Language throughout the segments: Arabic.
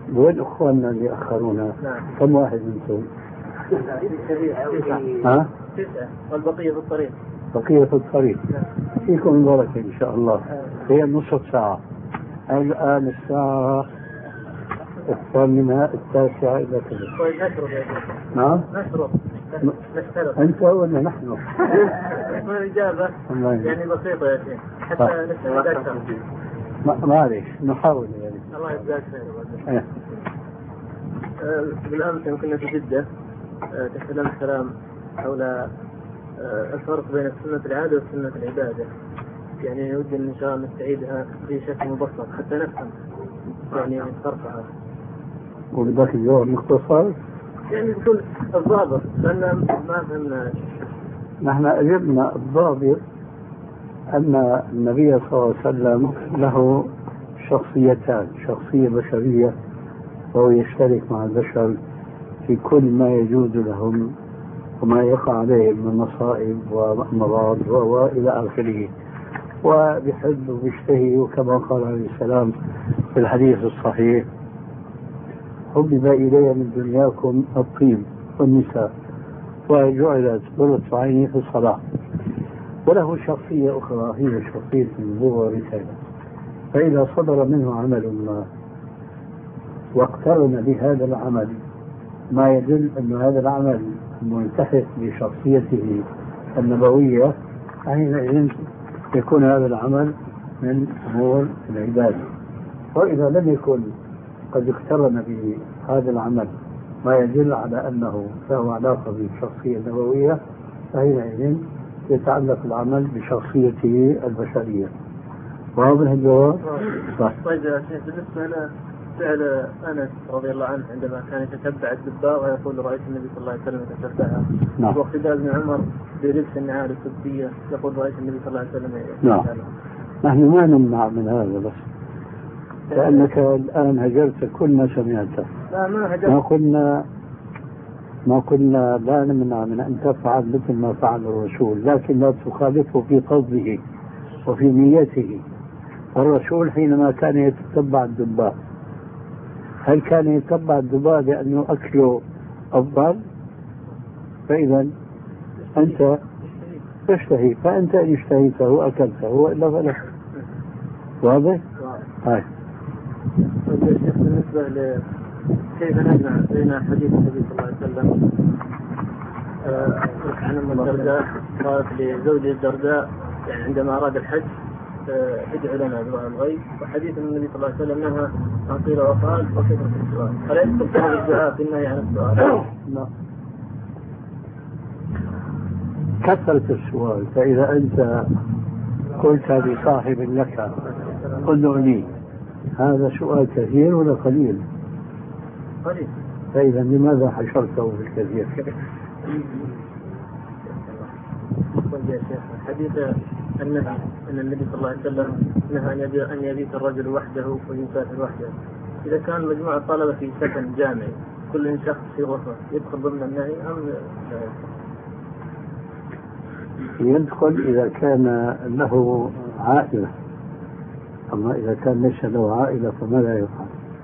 وين اخواننا اللي اخرونا؟ نعم. كم واحد انتم؟ 9 والبقية في الطريق. بقية في الطريق. فيكم بركة إن شاء الله. هي نصف ساعة الآن، الساعة 8:09 إلى كذا. طيب نشرب يا شيخ. نعم؟ نشرب. أنت ولا نحن؟ الإجابة يعني بسيطة يا شيخ حتى نستفيد أكثر. معليش نحاول يعني. الله يجزاك خير. بالأمس كنا في جدة تكلمت كلام حول الفرق بين سنة العادة وسنة العبادة، يعني ودي إن شاء الله نستعيدها في شكل مبسط حتى نفهم يعني فرقها. وبدك اليوم مختصر؟ يعني بكل الضابط لأن ما فهمنا. نحن أجبنا الضابط أن النبي صلى الله عليه وسلم له شخصيتان، شخصية بشرية وهو يشترك مع البشر في كل ما يجوز لهم وما يقع عليهم من مصائب وأمراض وإلى آخره، وبيحب وبيشتهي، وكما قال عليه السلام في الحديث الصحيح: حبب إلي من دنياكم الطيب والنساء وجعلت قرة عيني في الصلاة. وله شخصية أخرى هي شخصية النبوة والرسالة، فإذا صدر منه عمل ما واقترن بهذا العمل ما يدل أن هذا العمل ملتحق بشخصيته النبوية، حينئذ يكون هذا العمل من أمور العبادة. وإذا لم يكن قد اقترن بهذا العمل ما يدل على أنه له علاقة بالشخصية النبوية، فحينئذ يتعلق العمل بشخصيته البشرية. واضح الجواب؟ طيب يا شيخ، بالنسبة فعل أنس رضي الله عنه عندما كان يتتبع الدباغ ويقول: رأيت النبي صلى الله عليه وسلم يتتبعها. نعم. واقتداء ابن عمر بلبس النعال السبتية يقول: رأيت النبي صلى الله عليه وسلم نعم. نحن ما نمنع من هذا، بس لأنك الآن هجرت كل ما سمعته. لا ما هجرت. ما قلنا لا نمنع من أن تفعل مثل ما فعل الرسول، لكن لا تخالفه في قصده وفي نيته. الرسول حينما كان يتتبع الدباغ، هل كان يتبع الدباغ لأنه أكله أفضل؟ فإذا أنت تشتهي، فأنت إن اشتهيته وأكلته وإلا فلا. واضح؟ هاي. بالنسبة كيف نجمع بين حديث النبي صلى الله عليه وسلم عن أم الدرداء قالت لزوجها الدرداء يعني عندما أراد الحج: ادعو لنا دعاء الغيب، وحديث النبي صلى الله عليه وسلم نهى عن قيل وقال وكثرة السؤال، فلا يستطيع الدعاء في النهي عن السؤال؟ لا، كثرة السؤال. فإذا أنت قلت لصاحب لك: قل لي، هذا سؤال كثير ولا قليل؟ قليل. فإذا لماذا حشرته بالكثير؟ طيب يا شيخ، حديث النهي أن النبي صلى الله عليه وسلم نهى أن يبيت الرجل وحده ويسافر وحده، إذا كان مجموعة طلبة في سكن جامعي كل شخص في غرفة يدخل ضمن النهي أم لا يدخل إذا كان له عائلة، أما إذا كان ليس له عائلة فماذا يفعل؟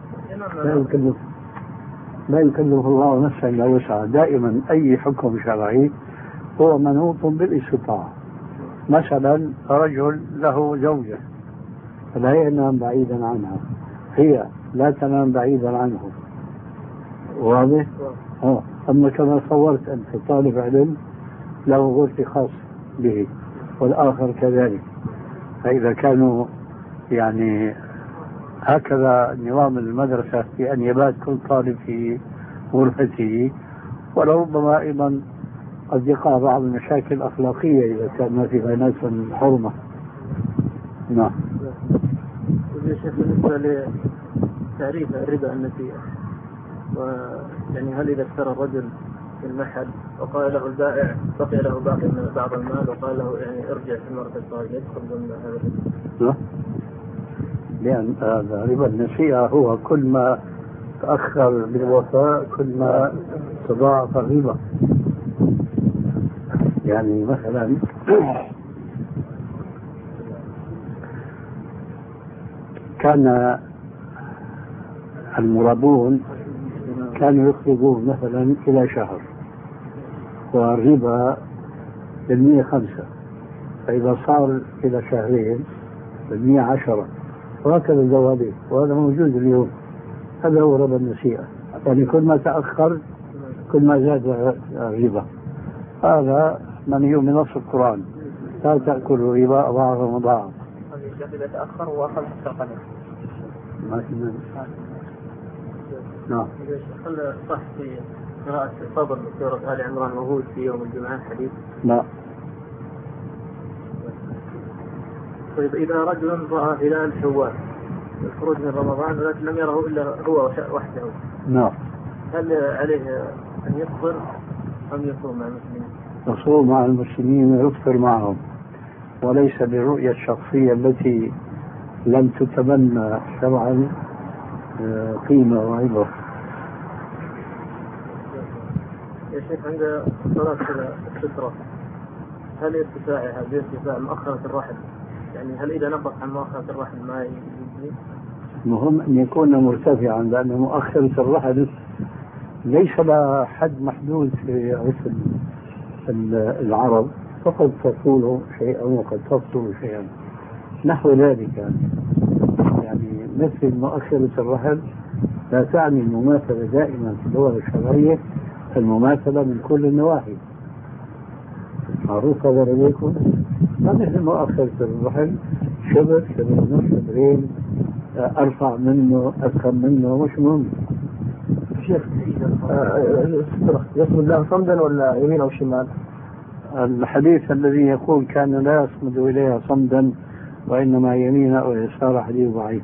لا يكلف الله نفسا إلا وسعها. دائما أي حكم شرعي هو منوط بالاستطاعة. مثلا رجل له زوجة فلا ينام بعيدا عنها، هي لا تنام بعيدا عنه. واضح؟ أما كما صورت أنت طالب علم له غرفة خاص به والآخر كذلك، فإذا كانوا يعني هكذا نظام المدرسة في أن يبات كل طالب في غرفته، ولربما أيضا قد يقع بعض المشاكل الأخلاقية إذا كان ما فيها ناس من حرمة. نعم. بالنسبة لتعريف الربا النسيئة، يعني هل إذا اشترى الرجل في المحل وقال له البائع بقي له باقي من بعض المال وقال له يعني ارجع في المرة القادمة يدخل ضمن هذا الربا؟ لا، لأن ربا النسيئة هو كل ما تأخر بالوفاء كل ما تضاعف الربا. يعني مثلا كان المرابون كانوا يخرجون مثلا إلى شهر، والربا بالمية 5، فإذا صار إلى شهرين بالمية 10، وهكذا الزوابين، وهذا موجود اليوم. هذا هو ربا النسيئة، يعني كل ما تأخر كل ما زاد الربا. هذا منهي من نص القرآن: لا تأكلوا الربا أضعافا مضاعفة. إذا تأخر وأخذ حتى ما في. نعم. هل صح في قراءة فضل سورة آل عمران موجود في يوم الجمعة حديث؟ لا. طيب إذا رجل رأى هلال شوال الخروج من رمضان ولكن لم يره إلا هو وحده، نعم، هل عليه أن يفطر أم يصوم مع المسلمين؟ يصوم مع المسلمين ويفطر معهم، وليس بالرؤية الشخصية التي لم تتبنى شرعا قيمة وعبرة. يا شيخ، عند صلاة السترة هل ارتفاعها بارتفاع مؤخرة الرحل؟ يعني هل إذا نقص عن مؤخرة الرحل ما يجزي؟ المهم أن يكون مرتفعا، لأن مؤخرة الرحل ليس لها حد محدود في عرف العرب، فقد تطول شيئا وقد تقصر شيئا نحو ذلك. يعني مثل مؤخرة الرحل لا تعني المماثلة دائما في اللغة الشرعية المماثلة من كل النواحي. معروف هذا لديكم؟ ما مثل مؤخرة الرحل شبر نص شبرين، أرفع منه أفخم منه، مش مهم. شيخ يصمد لها صمدا ولا يمين أو شمال؟ الحديث الذي يقول كان لا يصمد إليها صمدا وإنما يمين أو يسار حديث ضعيف.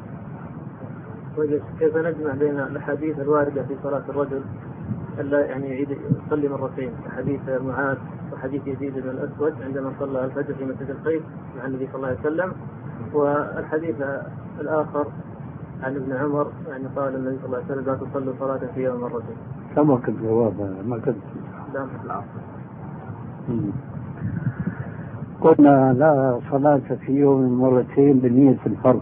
كيف نجمع بين الأحاديث الواردة في صلاة الرجل ألا يعني يعيد يصلي مرتين، حديث معاذ وحديث يزيد بن الأسود عندما صلى الفجر في مسجد الخيف مع النبي صلى الله عليه وسلم، والحديث الآخر عن ابن عمر يعني قال النبي صلى الله عليه وسلم لا تصلوا صلاة في يوم مرتين. كما كنت جوابها ما كنت. لا في العصر. قلنا لا صلاة في يوم مرتين بنية الفرض،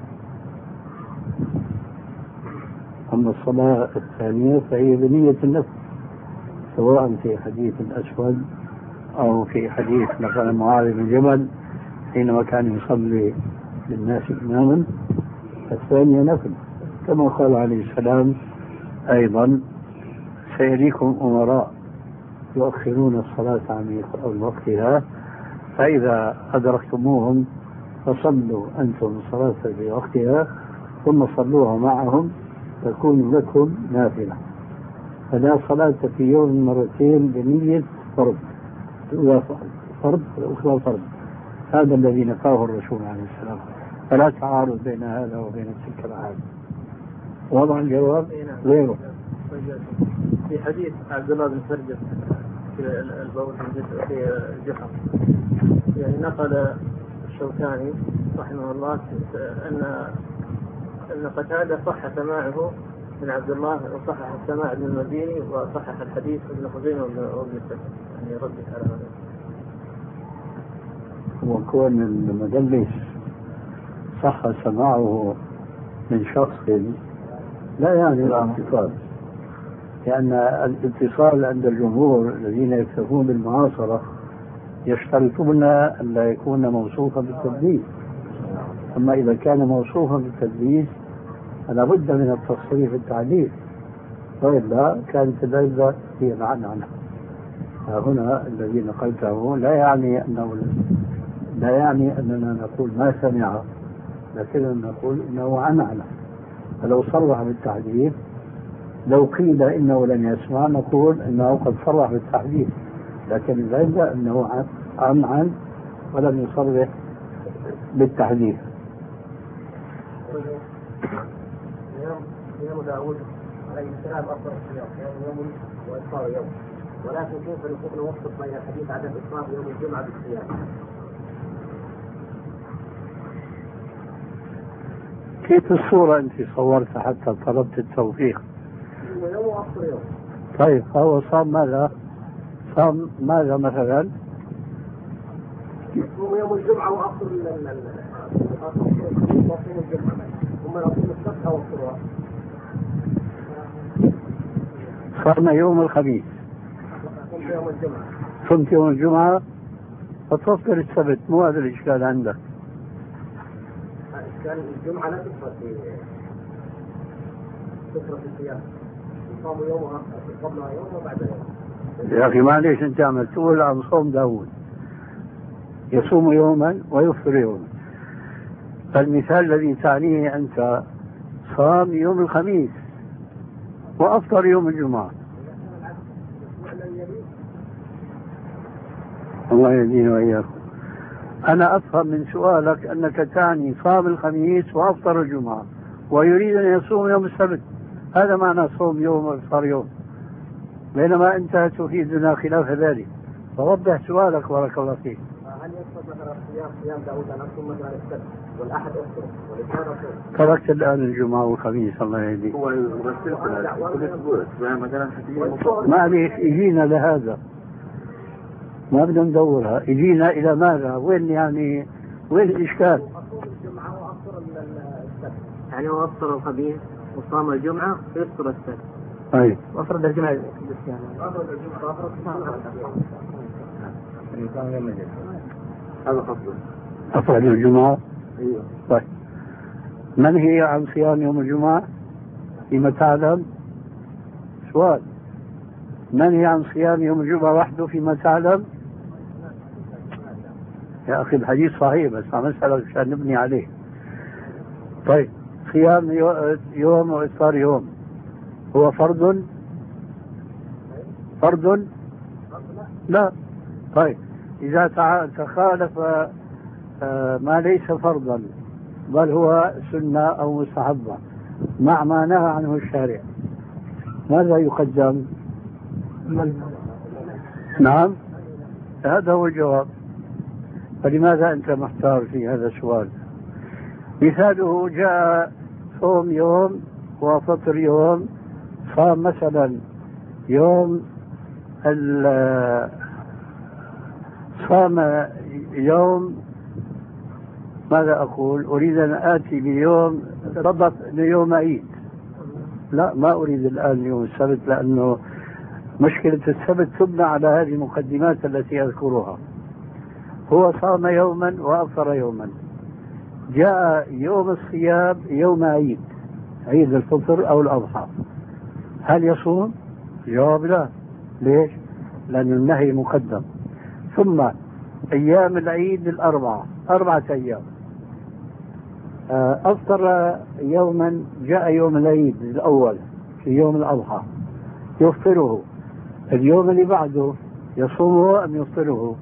أما الصلاة الثانية فهي بنية النفل، سواء في حديث الأسود أو في حديث مثلا معاذ بن جبل حينما كان يصلي للناس إماما، الثانية نفل، كما قال عليه السلام أيضا: سيريكم أمراء يؤخرون الصلاة عن وقتها فإذا أدركتموهم فصلوا أنتم الصلاة في وقتها ثم صلوها معهم تكون لكم نافلة. فلا صلاة في يوم مرتين بنية فرض، الأولى فرض والأخرى فرض، هذا الذي نفاه الرسول عليه السلام، فلا تعارض بين هذا وبين تلك العادة. وضع الجواب غيره. في حديث عبد الله بن سرجس في البول في الجحر يعني نقل الشوكاني رحمه الله أن قتادة صح سماعه من عبد الله وصحح السماع ابن المديني وصحح الحديث ابن خزيمة وابن السكن، يعني ردت على هذا. وكون المدلس صح سماعه من شخص لا يعني الاتصال، لأن الاتصال عند الجمهور الذين يكتفون بالمعاصرة يشترطون أن لا يكون موصوفا بالتدليس، أما إذا كان موصوفا بالتدليس فلا بد من التصريح التعديل، وإلا كانت العلة هي العنعنة. هنا الذي نقلته لا يعني أننا نقول ما سمع، لكننا نقول إنه عنعنة. فلو صرح بالتعديل، لو قيل إنه لم يسمع نقول إنه قد صرح بالتعديل، لكن العلة أنه عنعن ولم يصرح بالتحديث. يوم داود عليه السلام أفضل الصيام يوم وإفطار يوم، ولكن كيف نوفق بين الحديث عدم إفطار يوم الجمعة بالصيام؟ كيف الصورة أنت صورتها حتى طلبت التوفيق؟ يوم وأفطر يوم. طيب هو صام ماذا؟ صام ماذا مثلا؟ يوم الجمعة وأفطر يوم الجمعة ثم يصوم السبت أو الصبح. صام يوم الخميس صمت يوم الجمعة فتفطر السبت، مو هذا الإشكال عندك. إشكال الجمعة لا تفطر في الصيام، يصام يومها قبلها يوم وبعد يوم. يا أخي معليش أنت عم تقول عن صوم داود يصوم يوما ويفطر يوما، فالمثال الذي تعنيه أنت صام يوم الخميس وأفطر يوم الجمعة. الله يهدينا وإياكم. أنا أفهم من سؤالك أنك تعني صام الخميس وأفطر الجمعة ويريد أن يصوم يوم السبت، هذا معنى صوم يوم وأفطر يوم، بينما أنت تفيدنا خلاف ذلك، فوضح سؤالك بارك الله فيك. هل يقصد مثلا صيام داود أن أصوم مثلا السبت والأحد أفطر والاثنين أصوم؟ تركت الآن الجمعة والخميس الله يهديك. هو ما عليك، يجينا لهذا ما بدنا ندورها، يجينا إلى ماذا؟ وين يعني وين الإشكال؟ أصوم الجمعة وأفطر السبت، يعني هو أفطر الخميس وصام الجمعة ويفطر السبت. طيب وأفرد الجمعة هذا قصده. أفرد الجمعة. طيب من هي عن صيام يوم الجمعة فيما تعلم؟ سؤال، من هي عن صيام يوم الجمعة وحده فيما تعلم؟ يا أخي الحديث صحيح بس عم أسألك عشان نبني عليه. طيب صيام يوم وإفطار يوم هو فرض؟ فرض؟ لا. طيب إذا تخالف ما ليس فرضا بل هو سنة أو مستحبة مع ما نهى عنه الشارع، ماذا يقدم؟ نعم هذا هو الجواب. فلماذا أنت محتار في هذا السؤال؟ مثاله جاء صوم يوم وفطر يوم، صام مثلا يوم صام يوم ماذا أقول؟ أريد أن آتي بيوم ربط ليوم عيد، لا ما أريد الآن يوم السبت، لأنه مشكلة السبت تبنى على هذه المقدمات التي أذكرها. هو صام يوما وأفطر يوما، جاء يوم الصيام يوم عيد، عيد الفطر أو الأضحى، هل يصوم؟ جواب لا. ليش؟ لأن النهي مقدم. ثم أيام العيد أربعة أيام، أفطر يوما، جاء يوم العيد الأول في يوم الأضحى يفطره، اليوم اللي بعده يصومه أم يفطره؟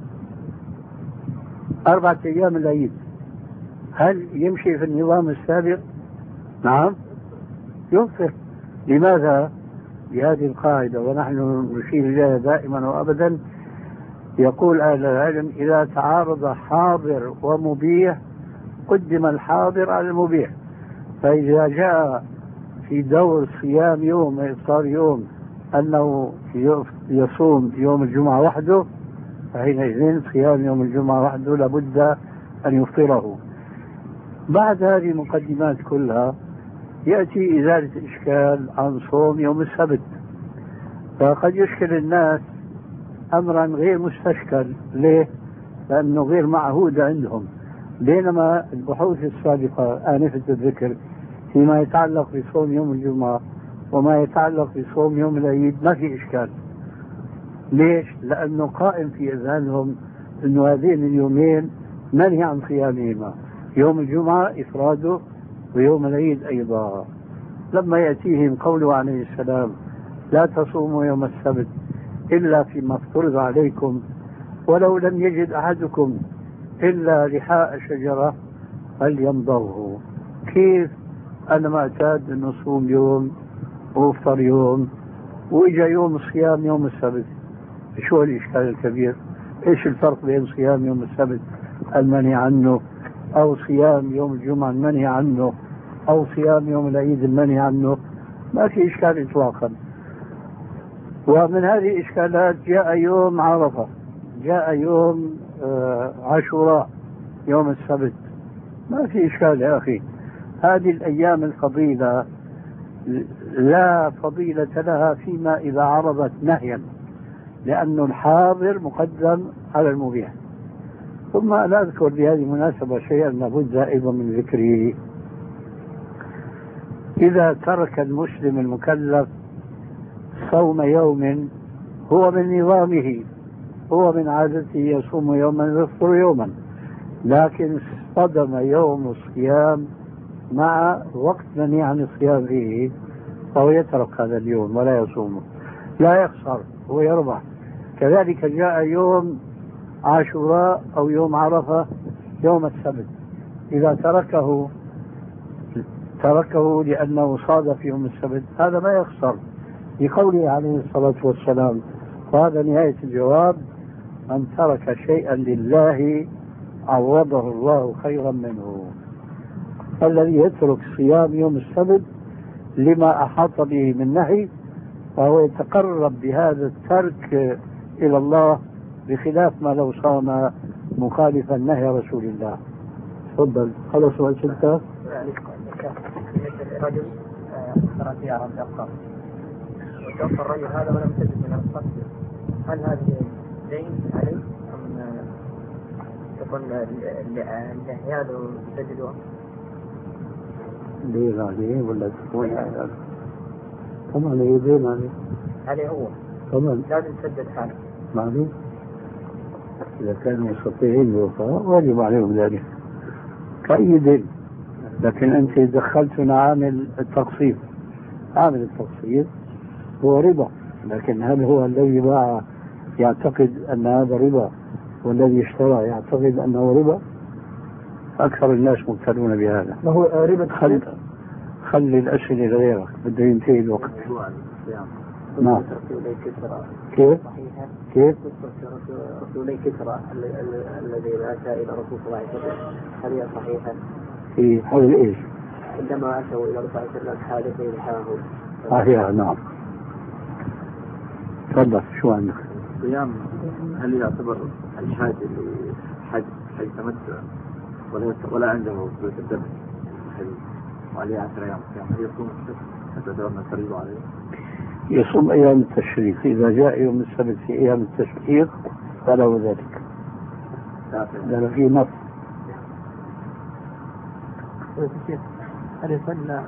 4 أيام العيد، هل يمشي في النظام السابق؟ نعم يفطر. لماذا؟ بهذه القاعدة ونحن نشير إليها دائما وأبدا، يقول أهل العلم إذا تعارض حاضر ومبيح قدم الحاضر على المبيح، فإذا جاء في دور صيام يوم وإفطار يوم أنه يصوم يوم الجمعة وحده، فحينئذ صيام يوم الجمعة وحده لابد أن يفطره. بعد هذه المقدمات كلها يأتي إزالة الإشكال عن صوم يوم السبت، فقد يشكل الناس أمرا غير مستشكل. ليه؟ لأنه غير معهود عندهم، بينما البحوث السابقة آنفة الذكر فيما يتعلق بصوم يوم الجمعة وما يتعلق بصوم يوم العيد ما في إشكال. ليش؟ لأنه قائم في أذهانهم أنه هذين اليومين منهي عن صيامهما، يوم الجمعة إفراده ويوم العيد أيضا. لما يأتيهم قوله عليه السلام لا تصوموا يوم السبت إلا فيما افترض عليكم ولو لم يجد أحدكم إلا لحاء شجرة فليمضغه، كيف أنا معتاد أن نصوم يوم وافطر يوم وإجا يوم الصيام يوم السبت، شو الإشكال الكبير؟ إيش الفرق بين صيام يوم السبت المنهي عنه أو صيام يوم الجمعة المنهي عنه أو صيام يوم العيد المنهي عنه؟ ما في إشكال إطلاقا. ومن هذه الإشكالات جاء يوم عرفة، جاء يوم عاشوراء يوم السبت، ما في إشكال يا أخي. هذه الأيام الفضيلة لا فضيلة لها فيما إذا عرضت نهيا، لأن الحاضر مقدم على المبيح. ثم لا أذكر بهذه المناسبة شيئا لابد أيضا من ذكره. إذا ترك المسلم المكلف صوم يوم هو من نظامه، هو من عادته يصوم يوما ويفطر يوما، لكن اصطدم يوم الصيام مع وقت منهي عن الصيام فيه، فهو يترك هذا اليوم ولا يصومه، لا يخسر، هو يربح. كذلك جاء يوم عاشوراء أو يوم عرفة يوم السبت، إذا تركه لأنه صادف يوم السبت، هذا ما يخسر، لقوله عليه الصلاة والسلام. وهذا نهاية الجواب: من ترك شيئا لله عوضه الله خيرا منه. الذي يترك صيام يوم السبت لما أحاط به من نهي فهو يتقرب بهذا الترك إلى الله، بخلاف ما لو صام مخالفا نهي رسول الله. تفضل. خلص سؤال ستة. رجل اشترى سيارة بأقساط وتوفى الرجل هذا ولم يسدد من الأقساط، هل هذه دين عليه أم تكون العيال يسددوها؟ دين عليه ولا تكون طبعا هي دين عليه هو طبعا لازم يسدد حاله. معلوم. إذا كانوا مستطيعين الوفاء واجب عليهم ذلك كأي دين. لكن أنت دخلتنا عامل التقسيط، عامل التقسيط هو ربا، لكن هل هو الذي باع يعتقد أن هذا ربا والذي اشترى يعتقد أنه ربا؟ أكثر الناس مبتلون بهذا. ما هو ربا؟ خلي الأسئلة لغيرك، بده ينتهي الوقت. نعم. كيف؟ كيف؟ رسولي كسرى الذي أتى إلى رسول صلى الله عليه وسلم، هل هي صحيحة؟ في حول إيش؟ عندما أتوا إلى رسول الله عليه وسلم حادثين حاهم. صحيح. نعم. تفضل. شو عندك؟ صيام هل يعتبر الحاج اللي حج تمتع ولا عنده فلوس الدم وعليه 10 أيام صيام، هل يصوم حتى دورنا الفريضة عليه؟ يصوم أيام التشريق، إذا جاء يوم السبت في أيام التشريق فله ذلك، لأن فيه نص. هل يصلى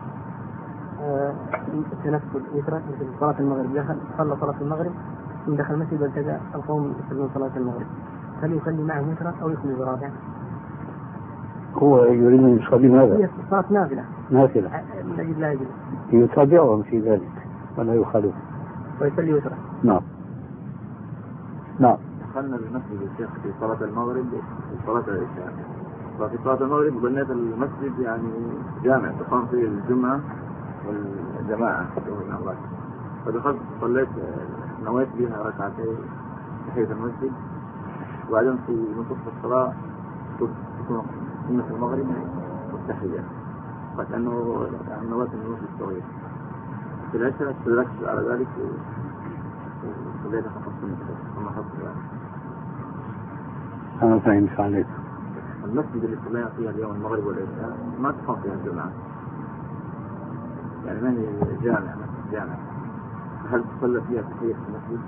التنفل وترك مثل صلاة المغرب، صلى صلاة المغرب ثم دخل المسجد والتقى القوم يصلون صلاة المغرب، هل يصلي معه وترا أو يصلي برابع؟ هو يريد أن يصلي ماذا؟ هي صلاة نافلة. نافلة. نجد لا يجوز. يتابعهم في ذلك ولا يخالف. ويصلي وترا. نعم. نعم. دخلنا المسجد يا شيخ في صلاة المغرب وصلاة العشاء، ففي صلاة المغرب بنيت المسجد يعني جامع تقام فيه الجمعة والجماعة، فدخلت صليت نويت بها ركعتين تحية المسجد، وبعدين في نصف الصلاة تكون سنة المغرب والتحية، فكأنه نويت المسجد الصغير. في العشاء استدركت على ذلك وصليت خمس سنة ثم حصل. أنا فهمت عليك. المسجد اللي صلينا فيها اليوم المغرب والعشاء ما تقام فيها الجمعة، يعني ما هي جامع، مسجد جامع، هل تصلى فيها تحية المسجد؟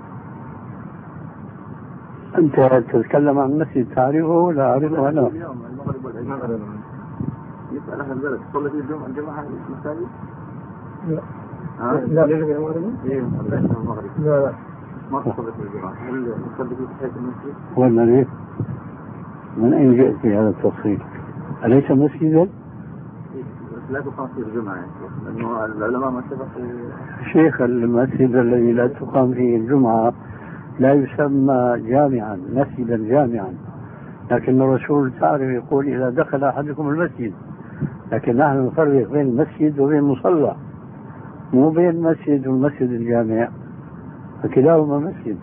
أنت تتكلم عن مسجد تعرفه ولا أعرفه أنا؟ اليوم المغرب والعشاء يسأل أهل البلد تصلي فيه الجمعة المساجد؟ لا. لا ليش المغرب؟ إيه المغرب. لا ما تصلي في الجمعة، هل تصلي فيه تحية المسجد؟ ولا ليه؟ من أين جئت في هذا التفصيل؟ أليس مسجدا؟ لا تقام فيه الجمعة، لأنه العلماء ما اتفقوا. شيخ، المسجد الذي لا تقام فيه الجمعة لا يسمى جامعا، مسجدا جامعا، لكن الرسول تعرف يقول إذا دخل أحدكم المسجد، لكن نحن نفرق بين المسجد وبين المصلى، مو بين المسجد والمسجد الجامع، فكلاهما مسجد.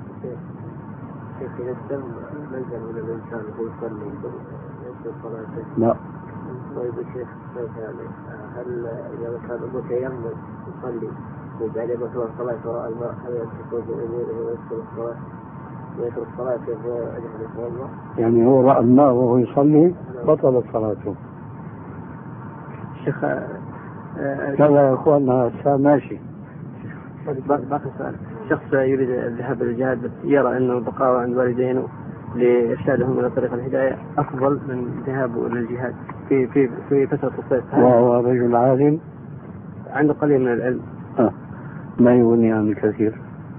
منزل ولا الإنسان هو يصلي يصلي صلاته؟ لا. طيب الشيخ هل إذا كان متيمم يصلي وبعدين مثلا صلاة وراء الماء هل يترك أموره ويدخل الصلاة ويترك الصلاة كيف يجعل يتوضأ؟ يعني هو رأى الماء وهو يصلي بطلت صلاته. شيخ كذا يا اخواننا ماشي. باقي سؤال. شخص يريد الذهاب للجهاد بس يرى انه بقاء عند والدينه لإرشادهم إلى طريق الهداية أفضل من ذهابه إلى الجهاد في فترة الصيف. وهو رجل عالم عنده قليل من العلم. ما يغني عن الكثير.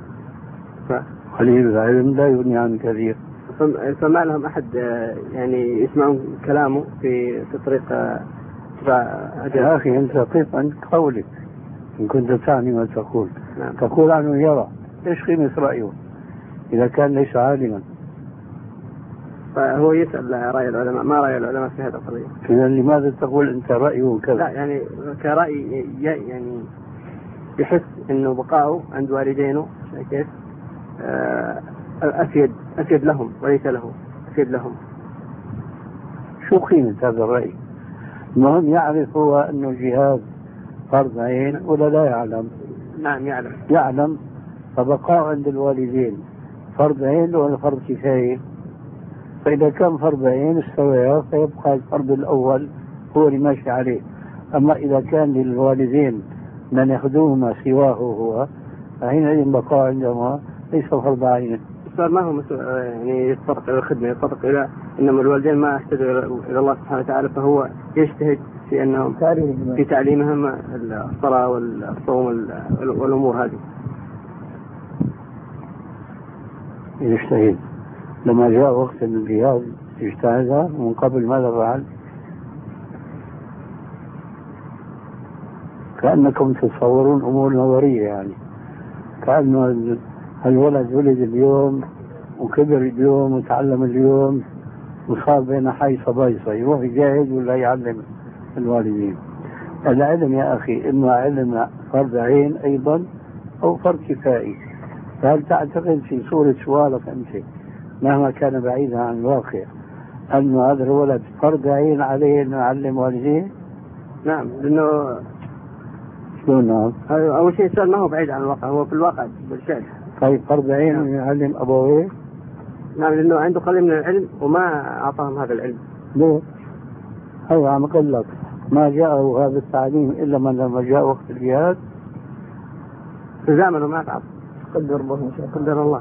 قليل العلم لا يغني عن الكثير. فما لهم أحد يعني يسمعون كلامه في طريق يا أخي أنت قف عن قولك إن كنت تعني ما تقول. نعم. تقول عنه يرى، إيش قيمة رأيه إذا كان ليس عالما؟ فهو يسأل رأي العلماء، ما رأي العلماء في هذا القضية؟ إذا لماذا تقول أنت رأيه كذا؟ لا يعني كرأي يعني يحس إنه بقاؤه عند والدينه كيف أفيد لهم وليس له أفيد لهم. شو قيمة هذا الرأي؟ المهم يعرف هو أنه الجهاد فرض عين ولا لا يعلم؟ نعم يعلم. فبقاء عند الوالدين فرض عين ولا فرض كفاية؟ فإذا كان فرض عين استوى فيبقى الفرض الأول هو اللي ماشي عليه. أما إذا كان للوالدين من يخدمهما سواه هو فحينئذ بقاء عندهما ليس فرض عين. السؤال ما هو يعني يتطرق إلى الخدمة، يتطرق إلى إنما الوالدين ما اهتدوا إلى الله سبحانه وتعالى، فهو يجتهد في أنهم في تعليمهم الصلاة والصوم والأمور هذه. يجتهد. لما جاء وقت الجهاد اجتهد من قبل ماذا فعل؟ كأنكم تتصورون أمور نظرية يعني كأنه الولد ولد اليوم وكبر اليوم وتعلم اليوم وصار بين حيصة بايصة يروح يجاهد ولا يعلم الوالدين. العلم يا أخي إما علم فرض عين أيضا أو فرض كفائي. فهل تعتقد في صورة سؤالك أنت مهما كان بعيدا عن الواقع أن هذا الولد فرض عين عليه أنه يعلم والديه؟ نعم لأنه شلون نعم؟ أول شيء السؤال ما هو بعيد عن الواقع، هو في الواقع بالفعل. طيب فرض عين أنه يعلم أبويه؟ نعم لأنه عنده قليل من العلم وما أعطاهم هذا العلم. ليه؟ هو عم أقول لك ما جاءه هذا التعليم إلا من لما جاء وقت الجهاد في زمنه ما تعب قدر الله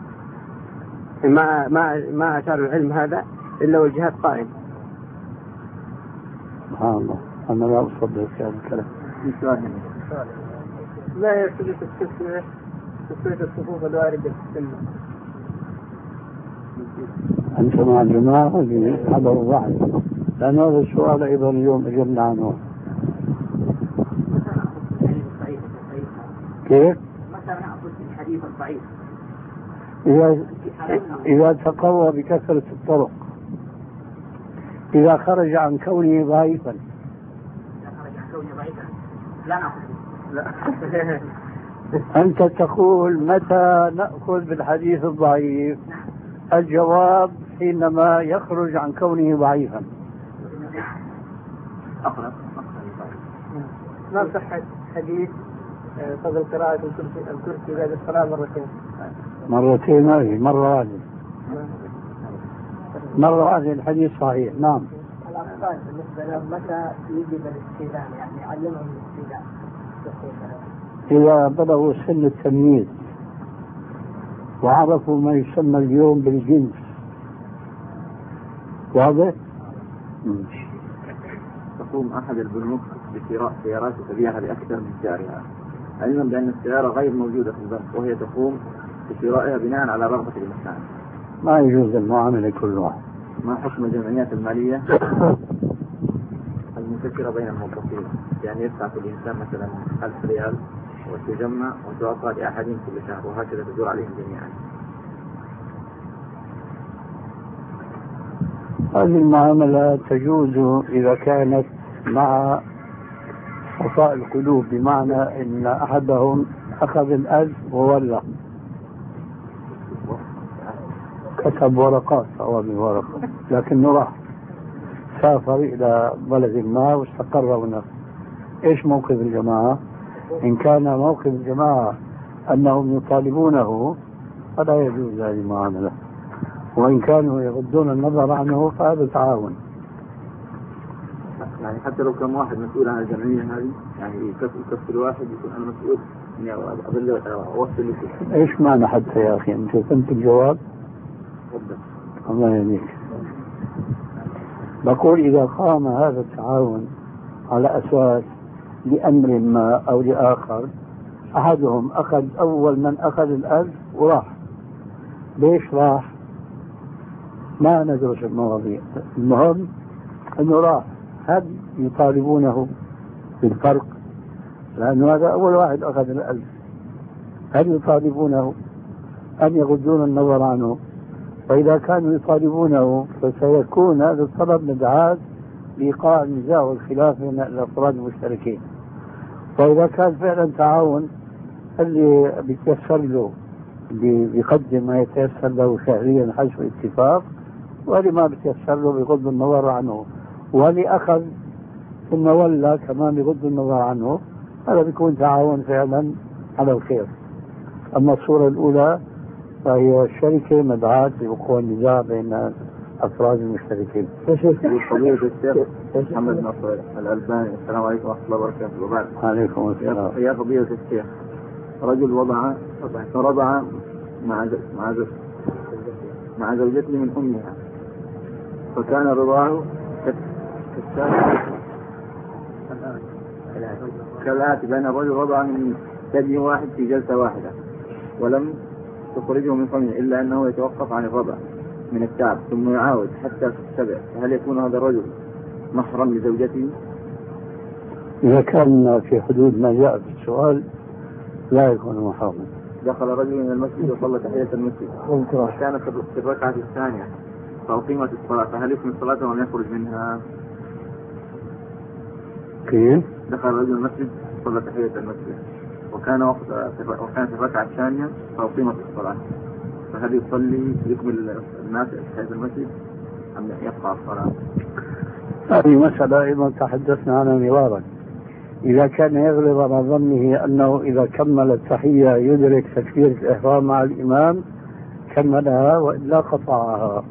ما أشار العلم هذا إلا والجهاد قائم. سبحان الله. أنا لا أصدق في هذا الكلام. لا يختلف تسوية الصفوف الواردة في السنة. أنت مع الجماعة اللي حضروا بعض لأن هذا السؤال أيضا اليوم أجبنا عنه. كيف؟ مثلا نأخذ الحديث الضعيف إذا تقوى بكثرة الطرق، إذا خرج عن كونه ضعيفا لا نأخذ. أنت تقول متى نأخذ بالحديث الضعيف؟ الجواب حينما يخرج عن كونه ضعيفا. ما صح حديث فضل قراءة الكرسي بعد الصلاة مرتين مرة واحدة الحديث صحيح. نعم. الأطفال بالنسبة لهم متى يجب الاستئذان يعني يعلمهم الاستئذان؟ إذا بلغوا سن التمييز وعرفوا ما يسمى اليوم بالجنس. واضح؟ تقوم أحد البنوك بشراء سيارات تبيعها لأكثر من سعرها علما بأن السيارة غير موجودة في البنك وهي تقوم بشرائها بناء على رغبة الإنسان. ما يجوز المعاملة كل واحد. ما حكم الجمعيات المالية المفكرة بين الموظفين؟ يعني يدفع كل إنسان مثلا 1000 ريال وتجمع وتعطى لأحدهم كل شهر وهكذا تدور عليهم جميعا. هذه المعاملة تجوز إذا كانت مع صفاء القلوب، بمعنى أن أحدهم أخذ 1000 وولى كتب ورقات أو بالورقة لكنه راح سافر إلى بلد ما واستقر هناك. إيش موقف الجماعة؟ إن كان موقف الجماعة أنهم يطالبونه فلا يجوز هذه المعاملة، وإن كانوا يغضون النظر عنه فهذا تعاون. يعني حتى لو كان واحد مسؤول عن الجمعية هذه يعني يكفي الواحد يكون أنا مسؤول إني أظل أوصل لكم. إيش معنى حتى يا أخي أنت فهمت الجواب؟ تفضل. الله يهديك. بقول إذا قام هذا التعاون على أساس لأمر ما أو لآخر، أحدهم أخذ أول من أخذ الألف وراح. ليش راح؟ ما ندرس المواضيع، المهم أنه راح. هل يطالبونه بالفرق؟ لأنه هذا أول واحد أخذ الألف. هل يطالبونه أن يغضون النظر عنه؟ فإذا كانوا يطالبونه فسيكون هذا الطلب مدعاة لإيقاع النزاع والخلاف بين الأفراد المشتركين. وإذا كان فعلا تعاون اللي بيتيسر له بيقدم ما يتيسر له شهريا حسب اتفاق، واللي ما بيتيسر له بيغض النظر عنه، واللي أخذ ثم ولى كمان بيغض النظر عنه، هذا بيكون تعاون فعلا على الخير. أما الصورة الأولى فهي الشركة مدعاة لوقوع النزاع بين أفراد المشتركين. فضيلة الشيخ محمد نصر الألباني. السلام عليكم ورحمة الله وبركاته. وبعد. عليكم السلام. يا فضيلة الشيخ، رجل رضع مع زوجته من أمها، فكان رضاعه كالآتي: بأن الرجل رضع من ثدي واحد في جلسة واحدة ولم تخرجه من فمه إلا أنه يتوقف عن الرضع من التعب ثم يعاود حتى تتبع، فهل يكون هذا الرجل محرم لزوجته؟ إذا كان في حدود ما جاء في السؤال لا يكون محرما. دخل رجل من المسجد وصلى تحية المسجد وكان في الركعة الثانية فأقيمت الصلاة، فهل يكمل صلاته ولا يخرج منها؟ كيف؟ دخل رجل المسجد وصلى تحية المسجد وكان في الركعة الثانية فأقيمت الصلاة، فهل يصلي يكمل الناس تحية المسجد أم يبقى الصلاة؟ هذه مسألة أيضا تحدثنا عنها مرارا. إذا كان يغلب على ظنه أنه إذا كمل التحية يدرك تكبيرة الإحرام مع الإمام كملها، وإلا قطعها.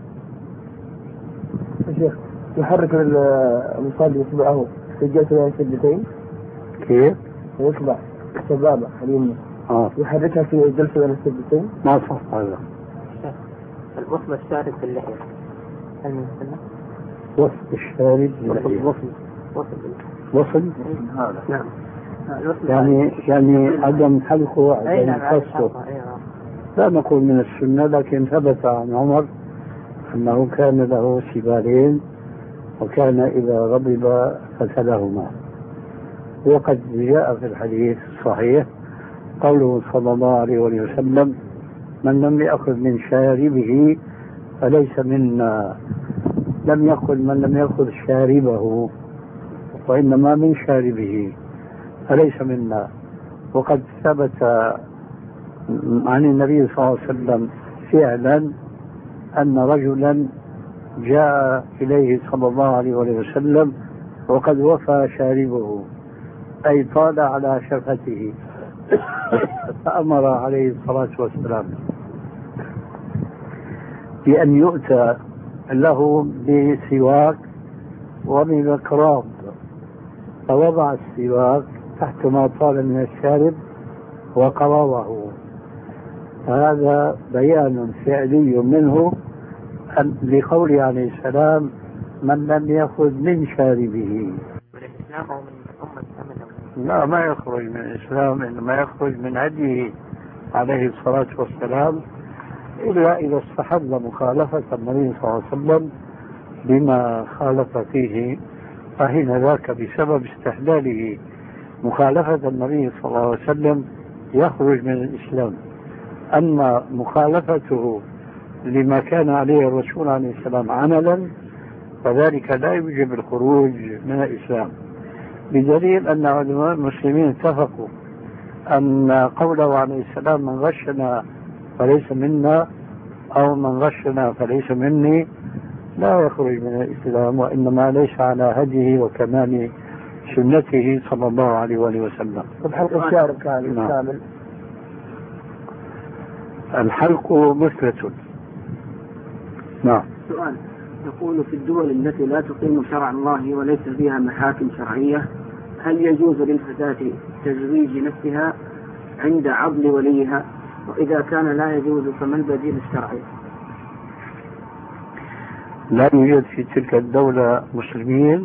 شيخ، يحرك المصلي إصبعه في الجلسة بين السجدتين. كيف؟ يصبع السبابة اليمنى يحركها في الجلسة بين السجدتين. ما صح هذا. الوصل الشارب في اللحية هل من السنة؟ وصل الشارب باللحية. وصل هذا نعم. يعني عدم حلقه عدم قصه. لا نقول من السنة، لكن ثبت عن عمر أنه كان له سبالين وكان إذا غضب غسلهما. وقد جاء في الحديث الصحيح قوله صلى الله عليه وسلم: من لم يأخذ من شاربه فليس منا. لم يقل من لم يأخذ شاربه، وإنما من شاربه، فليس منا. وقد ثبت عن النبي صلى الله عليه وسلم فعلا أن رجلا جاء إليه صلى الله عليه وسلم وقد وفى شاربه، أي طال على شفته، فأمر عليه الصلاة والسلام بأن يؤتى له بسواك وبمقراض، فوضع السواك تحت ما طال من الشارب وقرضه. هذا بيان فعلي منه لقوله عليه السلام: من لم يأخذ من شاربه. لا، ما يخرج من الإسلام، إنما يخرج من هديه عليه الصلاة والسلام، إلا إذا استحب مخالفة النبي صلى الله عليه وسلم بما خالف فيه، فحين ذاك بسبب استحلاله مخالفة النبي صلى الله عليه وسلم يخرج من الإسلام. أما مخالفته لما كان عليه الرسول عليه السلام عملا فذلك لا يوجب الخروج من الإسلام، بدليل أن علماء المسلمين اتفقوا أن قوله عليه السلام: من غشنا فليس منا أو من غشنا فليس مني، لا يخرج من الإسلام، وإنما ليس على هديه وكمال سنته صلى الله عليه وسلم. الحلق الشارب كامل. الحلق مثلة. نعم. سؤال: يقول في الدول التي لا تقيم شرع الله وليس فيها محاكم شرعية هل يجوز للفتاة تزويج نفسها عند عضل وليها؟ وإذا كان لا يجوز فما البديل الشرعي؟ لا يوجد في تلك الدولة مسلمين؟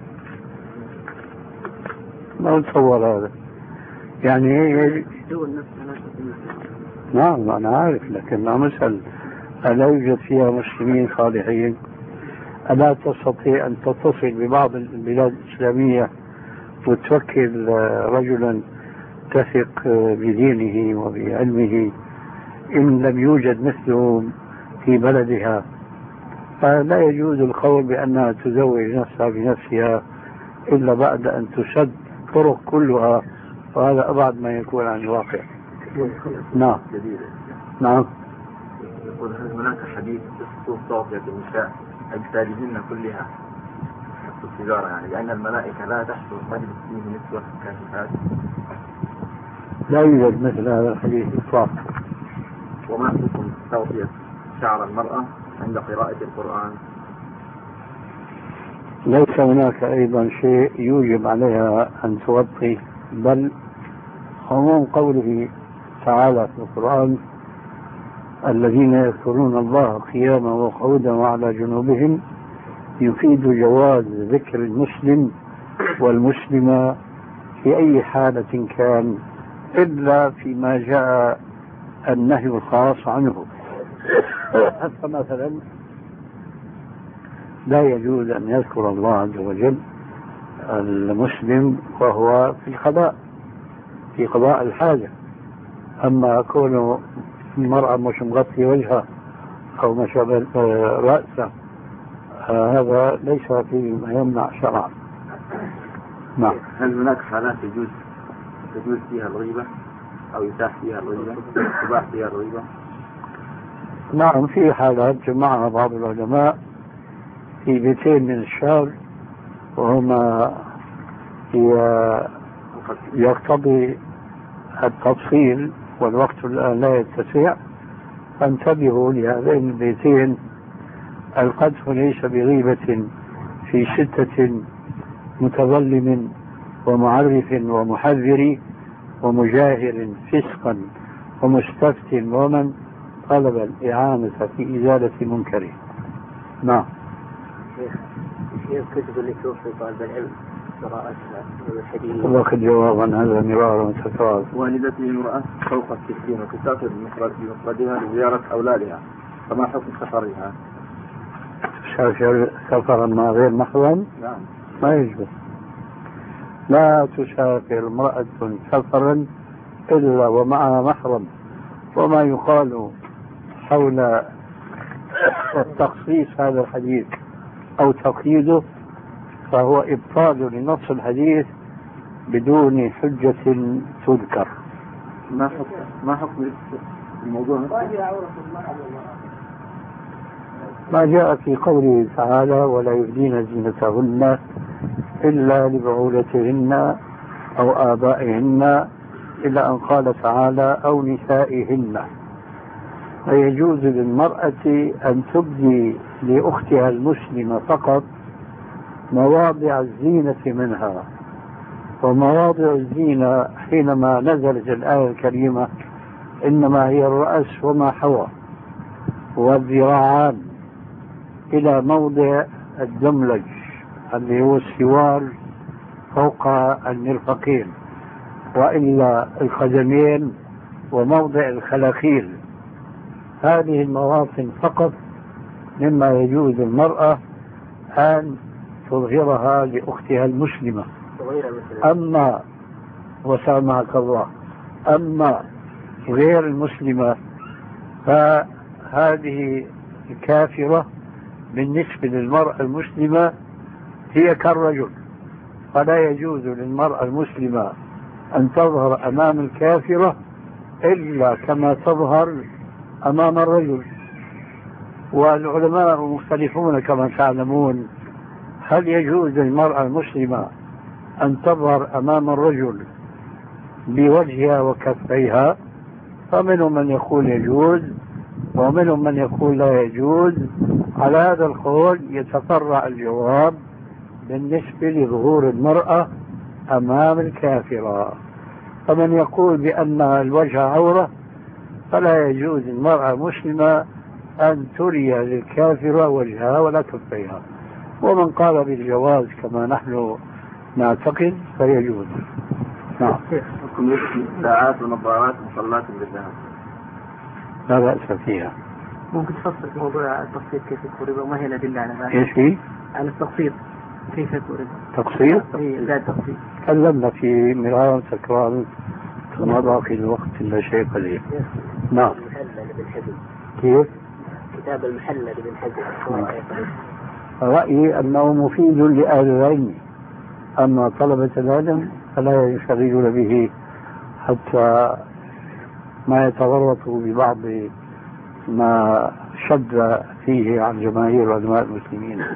ما نتصور هذا يعني الدول نفسها لا تقيم. نعم أنا عارف، لكن عم أسأل ألا يوجد فيها مسلمين صالحين؟ ألا تستطيع أن تتصل ببعض البلاد الإسلامية وتوكل رجلا تثق بدينه وبعلمه إن لم يوجد مثله في بلدها؟ فلا يجوز القول بأنها تزوج نفسها بنفسها إلا بعد أن تسد طرق كلها، وهذا أبعد ما يكون عن الواقع. نعم نعم. يقول هل هناك حديث بخصوص توصية النساء أجسادهن كلها في التجارة، يعني لأن الملائكة لا تحصل تجد فيه نسوة كاشفات؟ لا يوجد مثل هذا الحديث إطلاقا. وما حكم توصية شعر المرأة عند قراءة القرآن؟ ليس هناك أيضا شيء يوجب عليها أن تغطي، بل عموم قوله تعالى في القرآن الذين يذكرون الله قياما وقعودا وعلى جنوبهم يفيد جواز ذكر المسلم والمسلمة في أي حالة كان إلا فيما جاء النهي الخاص عنه. حتى مثلا لا يجوز أن يذكر الله عز وجل المسلم وهو في الخلاء في قضاء الحاجة، أما كونه المرأة مش مغطي وجهها أو مش رأسها هذا ليس فيه ما يمنع شرعا. نعم. هل هناك حالات تجوز فيها الغيبة أو يتاح فيها الغيبة يباح فيها الغيبة؟ نعم في حالات جمعها بعض العلماء في بيتين من الشعر وهما يقتضي التفصيل والوقت الآن لا يتسع، فانتبهوا لهذين البيتين. القذف ليس بغيبة في 6 متظلم ومعرف ومحذر ومجاهر فسقا ومستفت ومن طلب الإعانة في إزالة منكره. نعم. كتب اللي توفي طالب العلم قراءتها والحديث. وقد جواب عن هذا مرارا وتكرارا. والدتي امرأة فوق 60 وتسافر بمفردها لزيارة أولادها، فما حكم سفرها؟ تسافر سفرا مع غير محرم؟ نعم. ما يجوز. لا تسافر امرأة سفرا إلا ومعها محرم. وما يقال حول تخصيص هذا الحديث أو تقييده فهو إبطال لنص الحديث بدون حجة تذكر. ما حكم الموضوع؟ ما جاء في قوله تعالى ولا يبدين زينتهن إلا لبعولتهن أو آبائهن إلا أن قال تعالى أو نسائهن. فيجوز للمرأة أن تبدي لأختها المسلمة فقط مواضع الزينة منها، ومواضع الزينة حينما نزلت الآية الكريمة إنما هي الرأس وما حوى والذراعان إلى موضع الدملج اللي هو السوار فوق المرفقين، وإلا القدمين وموضع الخلاخيل. هذه المواطن فقط مما يجوز المرأة أن تظهرها لأختها المسلمة. أما وسامحك الله، أما غير المسلمة فهذه الكافرة بالنسبة للمرأة المسلمة هي كالرجل، فلا يجوز للمرأة المسلمة أن تظهر أمام الكافرة إلا كما تظهر أمام الرجل. والعلماء مختلفون كما تعلمون هل يجوز للمرأة المسلمة أن تظهر أمام الرجل بوجهها وكفيها، فمنهم من يقول يجوز ومنهم من يقول لا يجوز، على هذا القول يتفرع الجواب بالنسبة لظهور المرأة أمام الكافرة. فمن يقول بأن الوجه عورة فلا يجوز المرأة المسلمة أن تري للكافرة وجهها ولا كفيها، ومن قال بالجواز كما نحن نعتقد فيجوز. نعم. حكم ساعات ونظارات مصلات بالذهب لا بأس فيها. ممكن تفصل في موضوع التقسيط كيف يكون ربا وما هي الأدلة على ذلك؟ ايش هي؟ على التقسيط كيف يكون ربا؟ تقسيط؟ لا التقسيط. تكلمنا في مرارا تكرارا مضى في الوقت إلا شيء قليل. نعم. المحلل بن حزم. كيف؟ كتاب المحلل بن حزم. رأيي أنه مفيد لأهل العلم، أما طلبة العلم فلا يشغلون به حتى ما يتورطوا ببعض ما شد فيه عن جماهير علماء المسلمين.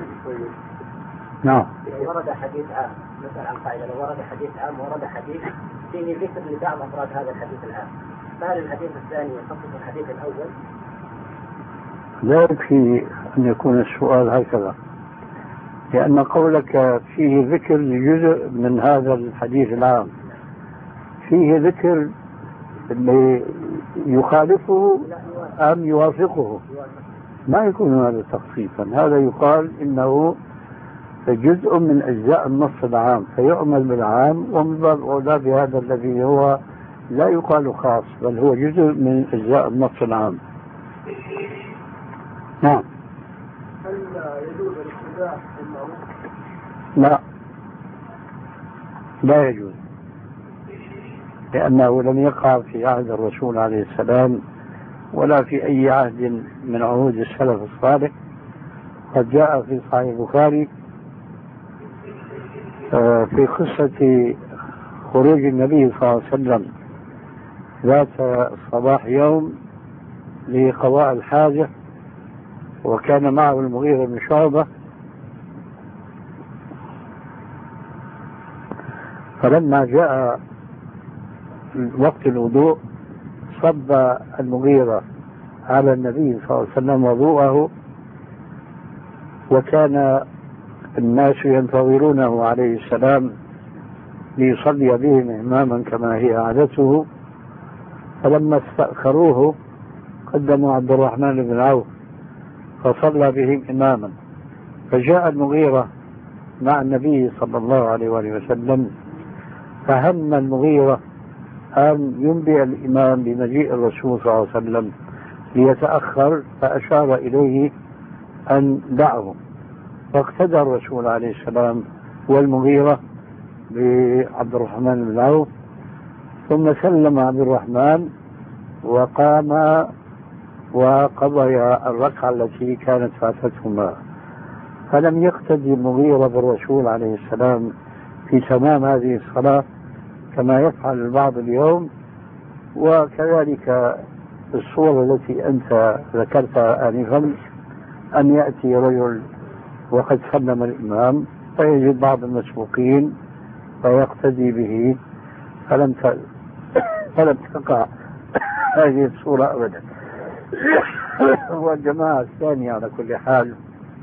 نعم. لو ورد حديث عام مثلا عن قاعدة، لو ورد حديث عام ورد حديث فيه ذكر لبعض أفراد هذا الحديث العام، فهل الحديث الثاني يخصص الحديث الأول؟ لا يكفي أن يكون السؤال هكذا، لأن قولك فيه ذكر لجزء من هذا الحديث العام، فيه ذكر اللي يخالفه أم يوافقه، ما يكون هذا تخصيصا. هذا يقال إنه جزء من أجزاء النص العام فيعمل بالعام، ومن باب أولى بهذا الذي هو لا يقال خاص بل هو جزء من أجزاء النص العام. نعم. هل يجوز الاتباع بالمعروف؟ لا يجوز، لأنه لم يقع في عهد الرسول عليه السلام ولا في أي عهد من عهود السلف الصالح. قد جاء في صحيح البخاري في قصة خروج النبي صلى الله عليه وسلم ذات صباح يوم لقضاء الحاجة، وكان معه المغيرة بن شعبة، فلما جاء وقت الوضوء صب المغيرة على النبي صلى الله عليه وسلم وضوءه، وكان الناس ينتظرونه عليه السلام ليصلي بهم إماما كما هي عادته، فلما استأخروه قدموا عبد الرحمن بن عوف فصلى بهم إماما، فجاء المغيرة مع النبي صلى الله عليه وسلم، فهم المغيرة أن ينبئ الإمام بمجيء الرسول صلى الله عليه وسلم ليتأخر، فأشار إليه أن دعه، فاقتدى الرسول عليه السلام والمغيرة بعبد الرحمن بن عوف، ثم سلم عبد الرحمن وقام وقضيا الركعة التي كانت فاتتهما. فلم يقتدي المغيرة بالرسول عليه السلام في تمام هذه الصلاة كما يفعل البعض اليوم، وكذلك الصورة التي أنت ذكرتها آنفا، أن يأتي رجل وقد سلم الإمام فيجد بعض المسبوقين فيقتدي به، فلم تقع هذه الصورة أبدا. والجماعة الثانية على كل حال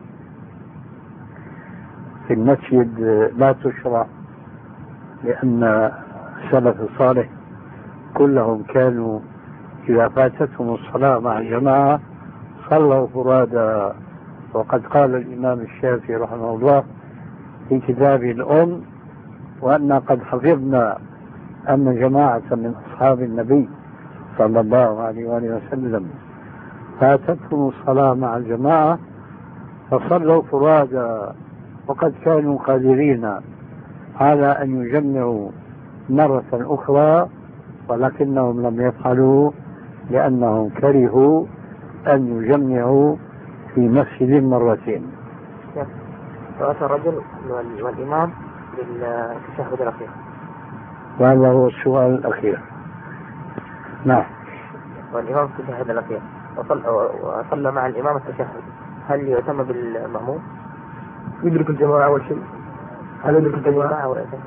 في المسجد لا تشرع، لأن السلف الصالح كلهم كانوا إذا فاتتهم الصلاة مع الجماعة صلوا فرادا، وقد قال الإمام الشافعي رحمه الله في كتابه الأم: وأن قد حفظنا أن جماعة من أصحاب النبي صلى الله عليه وسلم فاتتهم الصلاة مع الجماعة فصلوا فرادا، وقد كانوا قادرين على أن يجمعوا مرة أخرى ولكنهم لم يفعلوا لأنهم كرهوا أن يجمعوا في مسجد مرتين. فأتى الرجل والإمام بالتشهد الأخير، وهذا هو السؤال الأخير. نعم. والإمام في التشهد الأخير وصلى مع الإمام التشهد، هل يعتم بالمأموم؟ يدرك الجماعة أول شيء. هل يدرك الجماعة ولا يعتم؟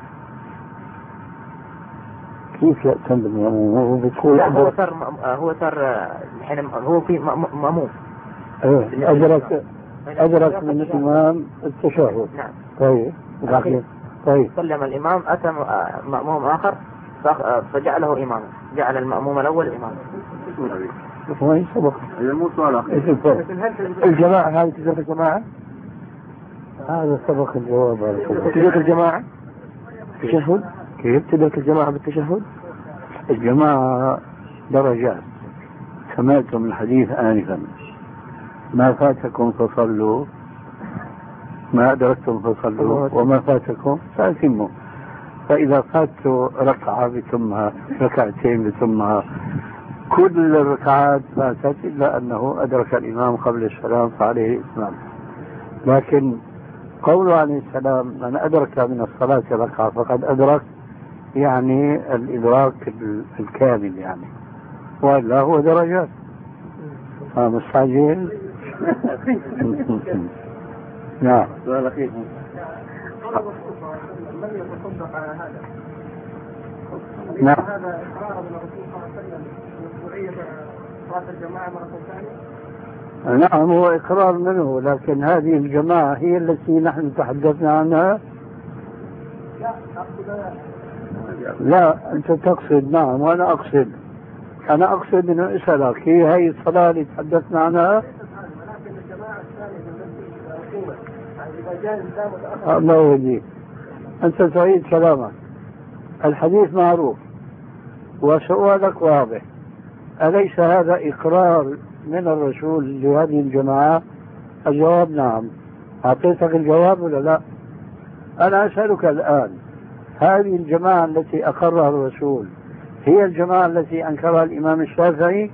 كيف يعتم بالمأموم؟ هو صار الحين هو في مأموم أدرك من الإمام التشهد. نعم. طيب سلم الإمام، أتى مأموم آخر فجعله إماما، جعل المأموم الأول إماما. وين سبق؟ مو سؤال أخير. الجماعة هذه تدرك الجماعة؟ هذا سبق الجواب. تدرك الجماعة بالتشهد؟ كيف تدرك الجماعة بالتشهد؟ الجماعة درجات. سمعتم الحديث آنفا: ما فاتكم فصلوا، ما أدركتم فصلوا، وما فاتكم فأتموا. فإذا فاتوا ركعة بتمها، ركعتين بتمها، كل الركعات فاتت إلا أنه أدرك الإمام قبل السلام فعليه إتمام. لكن قوله عليه السلام: من أدرك من الصلاة ركعة فقد أدرك، يعني الإدراك الكامل يعني، وإلا هو درجات. مستعجل. نعم. سؤال أخير. من يتصدق على هذا؟ نعم. هذا إقرار من الرسول صلى الله عليه وسلم مشروعية صلاة الجماعة مرة ثانية؟ نعم، هو إقرار منه، لكن هذه الجماعة هي التي نحن تحدثنا عنها. لا، أنت تقصد. نعم، وأنا أقصد. أنا أقصد أنه أسألك، هي الصلاة اللي تحدثنا عنها. ولكن الجماعة الثانية التي أقيمت، إذا جاء الإسلام متأخر. الله يهديك، أنت تعيد كلامك. الحديث معروف وسؤالك واضح. أليس هذا إقرار من الرسول لهذه الجماعة؟ الجواب نعم. أعطيتك الجواب ولا لا؟ أنا أسألك الآن: هذه الجماعة التي أقرها الرسول هي الجماعة التي أنكرها الإمام الشافعي؟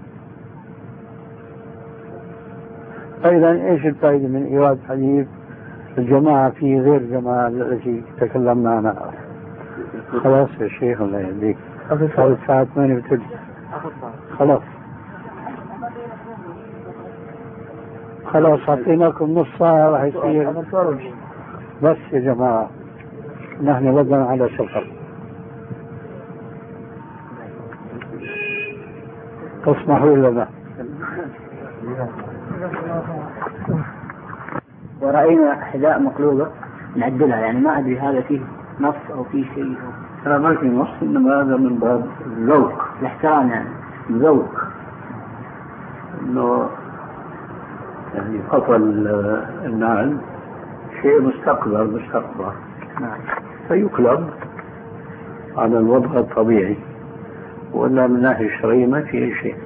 أيضا إيش الفائدة من إيراد حديث الجماعة في غير الجماعة التي تكلمنا عنها؟ خلاص يا شيخ، الله يهديك. صار الساعة 8:30. خلاص أعطيناكم نص ساعة راح يصير. بس يا جماعة، نحن بدنا على سفر. تسمحوا لنا. ورأينا حذاء مقلوبة نعدلها، يعني ما أدري هذا فيه نص أو فيه شيء. لا، ما في نص، إنما هذا من باب الذوق، الاحترام، يعني ذوق. إنه يعني قطع النعل شيء مستقبل. نعم. فيقلب على الوضع الطبيعي، ولا من ناحية الشرعية ما في شيء.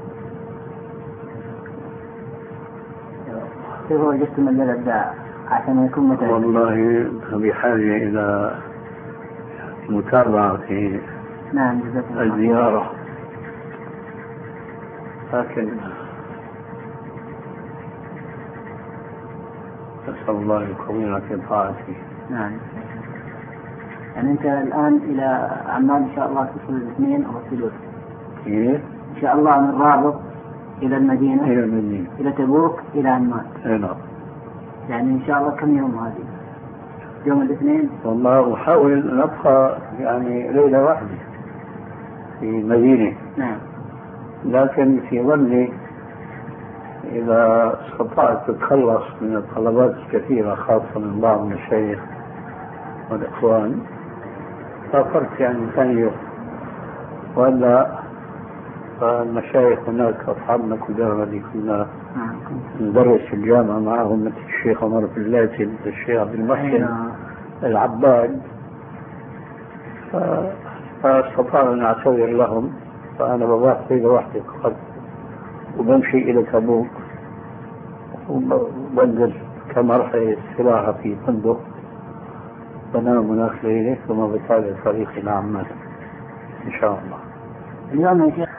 كيف وجدتم اللذة عشان يكون مثلا؟ والله بحاجة إلى متابعة في الزيارة، لكن نسأل الله يقوينا في طاعته. نعم. يعني أنت الآن إلى عمان إن شاء الله تصل الاثنين أو الثلاث؟ إيه؟ إن شاء الله من الرابط إلى المدينة، إلى تبوك، إلى عمان. نعم. يعني إن شاء الله كم يوم هذه؟ يوم الاثنين؟ والله أحاول أن أبقى يعني ليلة واحدة في المدينة. نعم. لكن في ظني إذا استطعت تتخلص من الطلبات الكثيرة خاصة من بعض المشايخ والإخوان سافرت يعني ثاني يوم، ولا فالمشايخ هناك أصحابنا كلها اللي كنا ندرس في الجامعة معهم، مثل الشيخ عمر بلاتي، مثل الشيخ عبد المحسن العباد، فاستطاعوا أن أعتذر لهم. فأنا بروح ليلة واحدة فقط وبمشي إلى تبوك وبنزل كمرحلة استراحة في فندق، بنام هناك ليلة ثم بتابع طريقي إلى عمان إن شاء الله. اليوم يا شيخ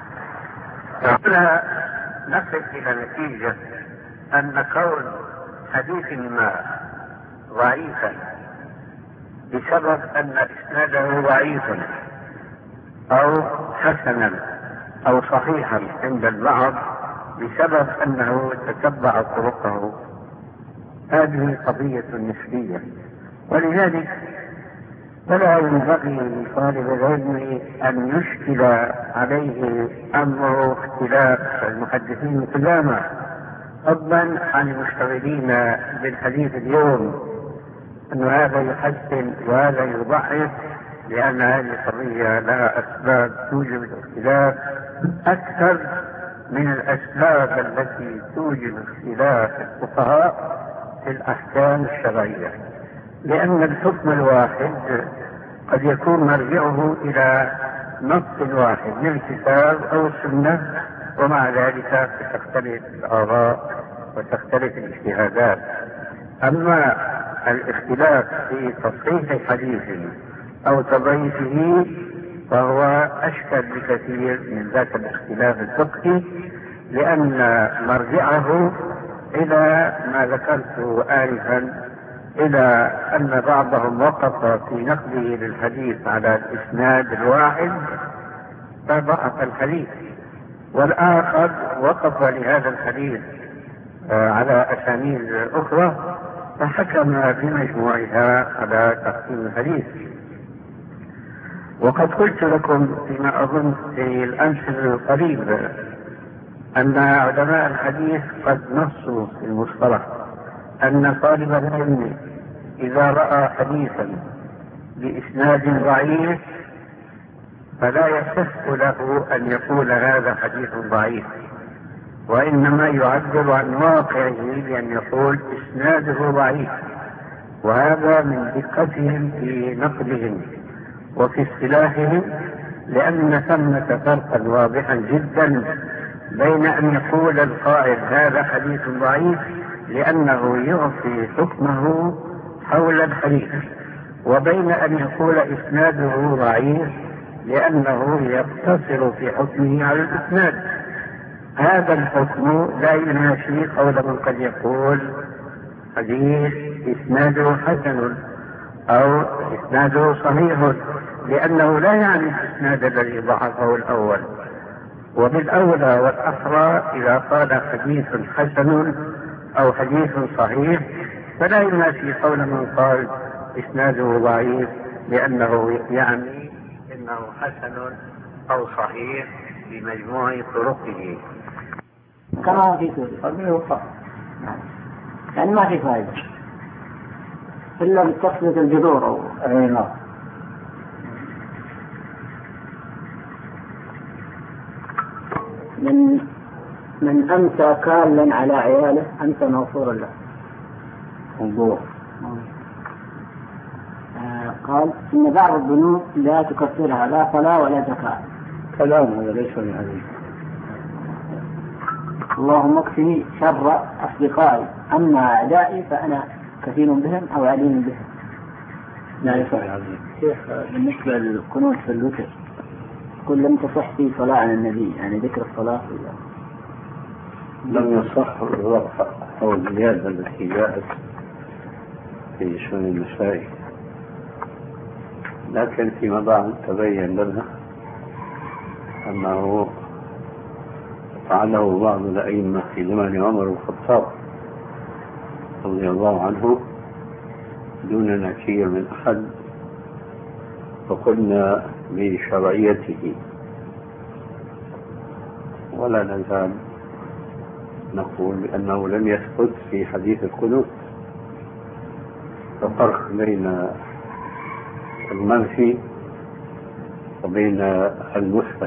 هنا نصل إلى نتيجة أن كون حديث ما ضعيفا بسبب أن إسناده ضعيف أو حسنا أو صحيحا عند البعض بسبب أنه تتبع طرقه، هذه قضية نسبية، ولذلك فلا ينبغي لطالب العلم أن يشكل عليه أمر اختلاف المحدثين قدامى، فضلا عن المشتغلين بالحديث اليوم أن هذا يحسن وهذا يضعف، لأن هذه القضية لها أسباب توجب الاختلاف أكثر من الأسباب التي توجب اختلاف الفقهاء في الأحكام الشرعية، لأن الحكم الواحد قد يكون مرجعه إلى نص واحد من الكتاب أو السنة، ومع ذلك تختلف الآراء وتختلف الاجتهادات. أما الاختلاف في تصحيح حديث أو تضعيفه فهو أشكل بكثير من ذاك الاختلاف الفقهي، لأن مرجعه إلى ما ذكرته آنفا، إلى أن بعضهم وقف في نقله للحديث على الإسناد الواحد فضعف الحديث، والآخر وقف لهذا الحديث على أسانيد أخرى فحكم بمجموعها على تقسيم الحديث. وقد قلت لكم فيما أظن في الأمس القريب أن علماء الحديث قد نصوا في المصطلح أن طالب العلم إذا رأى حديثا بإسناد ضعيف فلا يصح له أن يقول هذا حديث ضعيف، وإنما يعبر عن واقعه بأن يقول إسناده ضعيف. وهذا من دقتهم في نقلهم وفي اصطلاحهم، لأن ثمة فرقا واضحا جدا بين أن يقول القائل هذا حديث ضعيف لأنه يعطي حكمه حول الحديث، وبين أن يقول إسناده ضعيف لأنه يقتصر في حكمه على الإسناد. هذا الحكم لا ينافي قول من قد يقول حديث إسناده حسن أو إسناده صحيح، لأنه لا يعني الإسناد الذي ضعفه الأول. وبالأولى والأحرى إذا قال حديث حسن أو حديث صحيح فلا ينافي قول من قال إسناده ضعيف لأنه يعني إنه حسن أو صحيح بمجموع طرقه. كما في سوريا يعني ما في فائدة إلا بتسلية الجذور أو من أمسى كالا على عياله أمسى نوفورا له. انظر قال إن بعض الذنوب لا تكفرها لا صلاة ولا زكاة. كلام هذا ليس من حديث. اللهم اكفني شر أصدقائي أما أعدائي فأنا كثير بهم أو عليم بهم. لا يصح هذا. شيخ بالنسبة للقنوت في الوتر كل لم تصح في صلاة على النبي، يعني ذكر الصلاة لم يصح الرفع أو الزيادة التي جاءت في سنن النسائي، لكن فيما بعد تبين لنا أنه فعله بعض الأئمة في زمان عمر الخطاب رضي الله عنه دون نكير من أحد، فقلنا بشرعيته ولا نزال نقول بأنه لم يثبت في حديث القنوت. ففرق بين المنفي وبين المثبت.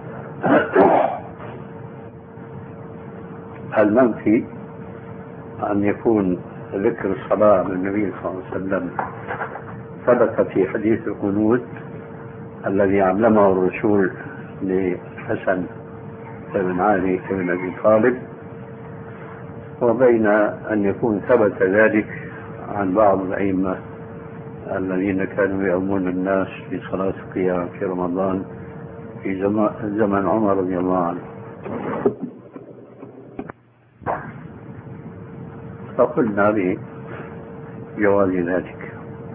المنفي أن يكون ذكر الصلاة للنبي صلى الله عليه وسلم ثبت في حديث القنوت الذي علمه الرسول لحسن بن علي بن أبي طالب، وبين أن يكون ثبت ذلك عن بعض الأئمة الذين كانوا يؤمون الناس في صلاة القيام في رمضان في زمن عمر رضي الله عنه. فقلنا بجواز ذلك.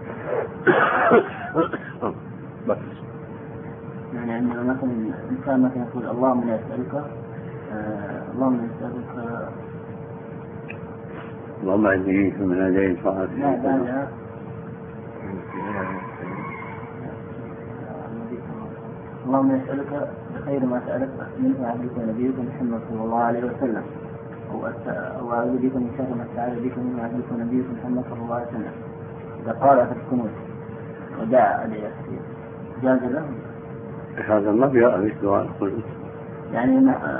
بس يعني عندما مثلا الإنسان مثلا يقول اللهم لا يسألك اللهم اهديه من هديت لا اللهم يسألك بخير ما سألك منه عبدك ونبيك محمد صلى الله عليه وسلم، وأعوذ بكم من شر ما استعاذ بكم من عبدكم نبيكم محمد صلى الله عليه وسلم إذا قال في القنوت ودعا أدعية جاز له؟ هذا ما بيقع في دعاء القنوت. يعني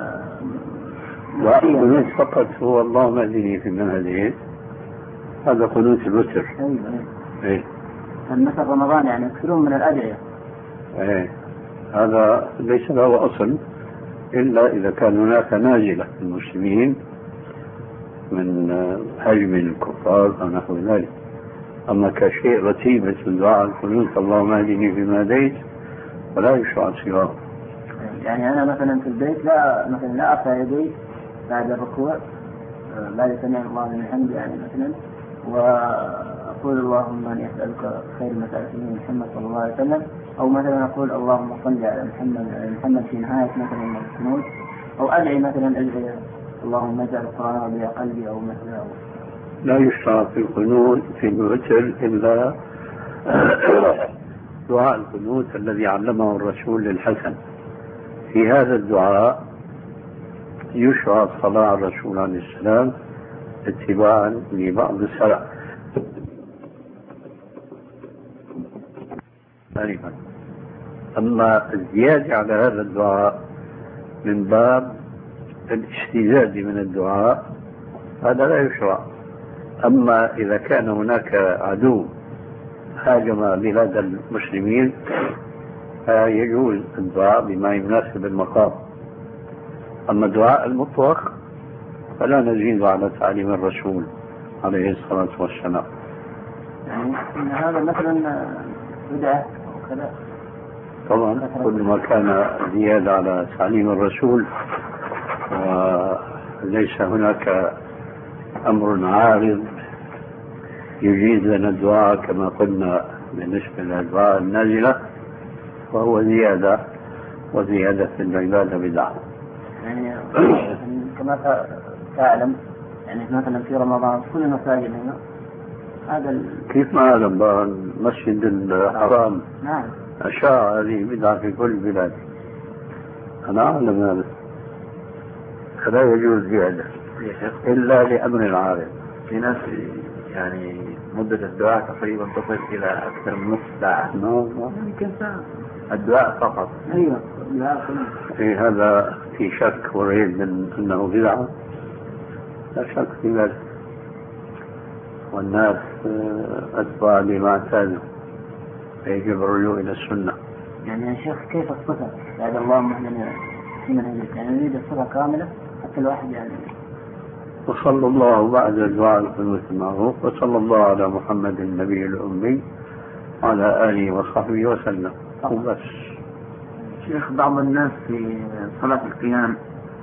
دعاء القنوت فقط هو اللهم اهدني فيمن هديت، هذا قنوت الوتر. أيوة. مثل رمضان يعني يكثرون من الأدعية. هذا ليس له أصل إلا إذا كان هناك نازلة المسلمين من هجم الكفار أو نحو ذلك. أما كشيء رتيب مثل دعاء القنوت اللهم اهدني فيمن هديت ولا يشرع سواه. يعني أنا مثلا في البيت لا أرفع يدي بعد الركوع بعد سمع الله لمن حمده يعني مثلا، وأقول اللهم أني أسألك خير ما سألتني محمد صلى الله عليه وسلم، أو مثلا أقول اللهم صل على محمد في نهاية مثلا من القنوت، أو أدعي مثلا أدعي اللهم اجعل القرآن ربيع قلبي أو مثلا. لا يشرع في القنوت في الوتر إلا دعاء القنوت الذي علمه الرسول للحسن. في هذا الدعاء يشرع الصلاة على الرسول عليه السلام اتباعا لبعض السلف. أما الزيادة على هذا الدعاء من باب الاستزادة من الدعاء هذا لا يشرع. أما إذا كان هناك عدو هاجم بلاد المسلمين فيجوز الدعاء بما يناسب المقام. أما الدعاء المطلق فلا نزيد على تعليم الرسول عليه الصلاة والسلام. يعني إن هذا مثلا بدعة وكذا. طبعا كل ما كان زيادة على تعليم الرسول وليس هناك أمر عارض يجيز لنا الدعاء كما قلنا بالنسبة للدعاء النازلة فهو زيادة، وزيادة في العبادة بدعة. يعني كما تعلم يعني مثلا في رمضان كل المساجد هنا هذا كيف ما أعلم بقى المسجد الحرام نعم أشاع هذه بدعة في كل البلاد، أنا أعلم هذا، فلا يجوز زيادة إلا لأمر عارض. في ناس يعني مدة الدعاء تقريبا تصل إلى أكثر من نصف ساعة. يمكن ساعة الدعاء فقط. أيوة. في هذا في شك وريب من أنه بدعة؟ لا شك في ذلك، والناس أتباع لما اعتادوا فيجب الرجوع إلى السنة. يعني يا شيخ كيف الصفة بعد اللهم اهدنا فيمن هديت؟ يعني نريد الصفة كاملة حتى الواحد يعني. وصلى الله بعد الدعاء القنوت المعروف وصلى الله على محمد النبي الأمي وعلى آله وصحبه وسلم وبس. شيخ بعض الناس في صلاة القيام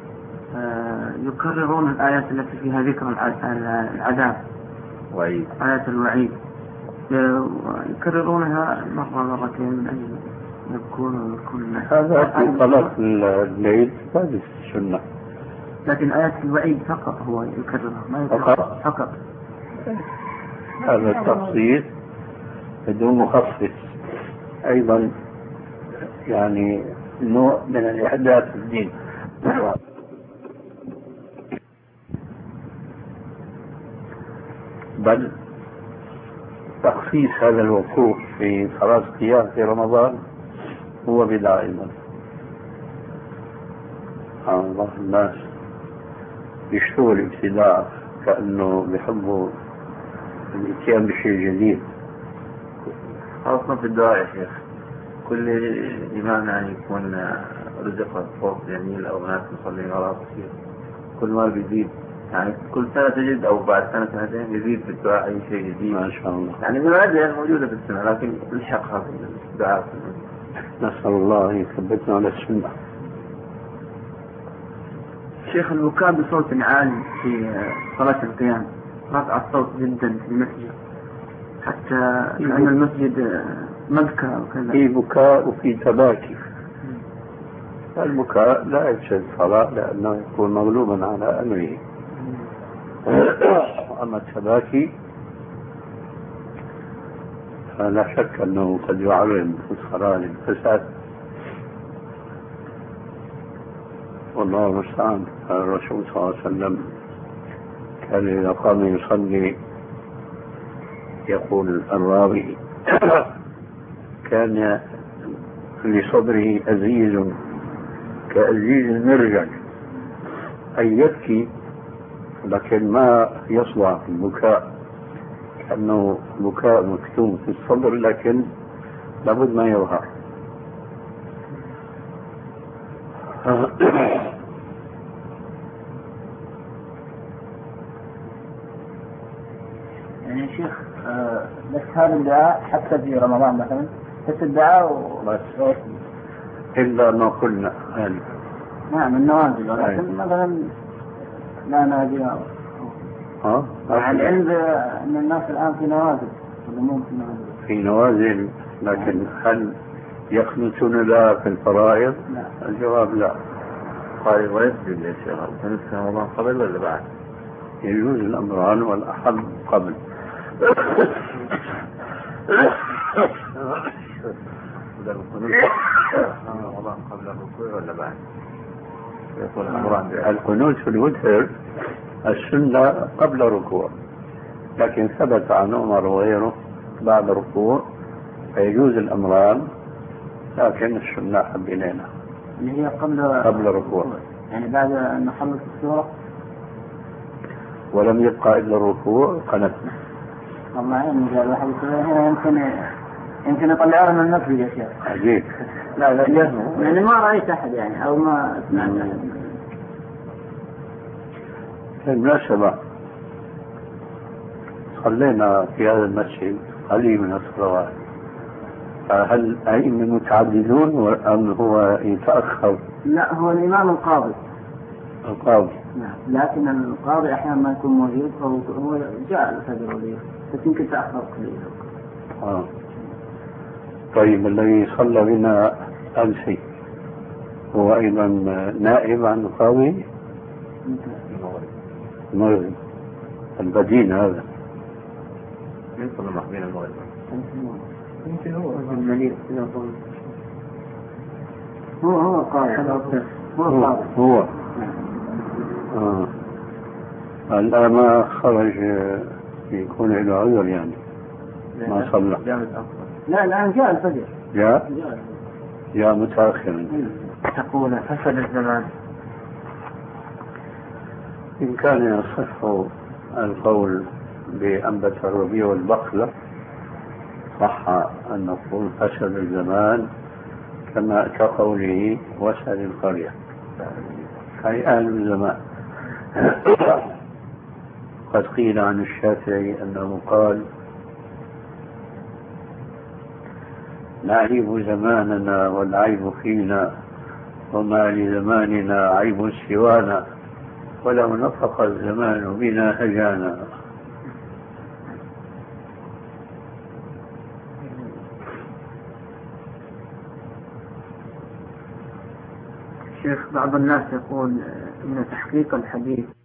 يكررون الآيات التي فيها ذكر العذاب وعيد، آيات الوعيد يكررونها مرة مرتين من أجل يكون هذا في صلاة الليل هذه السنة، لكن آيات الوعيد فقط هو يكررها ما فقط. هذا التخصيص بدون مخصص أيضا يعني نوع من الإحداث في الدين. بل تخصيص هذا الوقوف في صلاة القيام في رمضان هو بدعة أيضا. الله الناس يشتغل ابتداع كأنه بيحبوا الاتيان بشيء جديد. خاصة في الدعاء يا شيخ، كل إمام يعني يكون رزق صوت جميل أو ناس مصلين وراء كثير، كل ما بيزيد يعني كل سنة تجد أو بعد سنة سنتين يزيد في الدعاء أي شيء جديد ما شاء الله. يعني من الأدعية موجودة في السنة لكن الحقها في الدعاء. نسأل الله أن يثبتنا على السنة. شيخ البكاء بصوت عالي في صلاة القيام رفع الصوت جدا في المسجد حتى كأن المسجد مبكى وكذا. في بكاء وفي تباكي. البكاء لا يفسد الصلاة لأنه يكون مغلوبا على أمره. أما التباكي فلا شك أنه قد يعرض الصلاة للفساد، والله المستعان. الرسول صلى الله عليه وسلم كان إذا قام يصلي يقول الراوي كان لصدره أزيز كأزيز المرجل، أي يبكي لكن ما يصلع في البكاء، كأنه بكاء مكتوم في الصدر لكن لابد ما يظهر. يعني يا شيخ بس هذا الدعاء حتى في رمضان مثلا، بس الدعاء بس إلا ما قلنا يعني. نعم النوازل، ولكن مثلا لا نادي يعني عند أن الناس الآن في نوازل، في نوازل، لكن هل يخلصون لها في الفرائض؟ لا. الجواب لا. طيب ويسجد يا شيخ في رمضان قبل ولا بعد؟ يجوز الأمران والأحب قبل. رمضان قبل الركوع ولا بعد؟ القنوت في الوتر السنة قبل الركوع، لكن ثبت عن عمر وغيره بعد الركوع، فيجوز الأمران، لكن السنة أحب إلينا اللي هي قبل الركوع، يعني بعد أن نخلص السورة ولم يبقى إلا الركوع قنتنا. والله يعني قال واحد هنا يمكن يطلعها من المسجد يا شيخ. عجيب. لا يعني ما رأيت أحد يعني أو ما سمعت أحد. بالمناسبة صلينا في هذا المسجد قليل من الصلوات، هل أئمة متعددون أم هو يتأخر؟ لا، هو الإمام القاضي. القاضي. نعم، لكن القاضي أحيانا ما يكون موجود، فهو جاء الفجر وليه، بس يمكن تأخر قليلا. طيب الذي صلى بنا أمس هو أيضا نائب عن القاضي؟ المغرب البدين هذا يصل محبين المغرب. يمكن هو المليء هو قاضي. هو الآن ما خرج يكون له عذر يعني ما صلى. لا الآن جاء الفجر. جاء متأخرا. تقول فسد الزمان. إن كان يصح القول بأنبت الربيع والبقلة صح أن نقول فسد الزمان كما كقوله وسد القرية، أي أهل الزمان. قد قيل عن الشافعي أنه قال نعيب زماننا والعيب فينا، وما لزماننا عيب سوانا، ولو نطق الزمان بنا هجانا. شيخ بعض الناس يقول إن تحقيق الحديث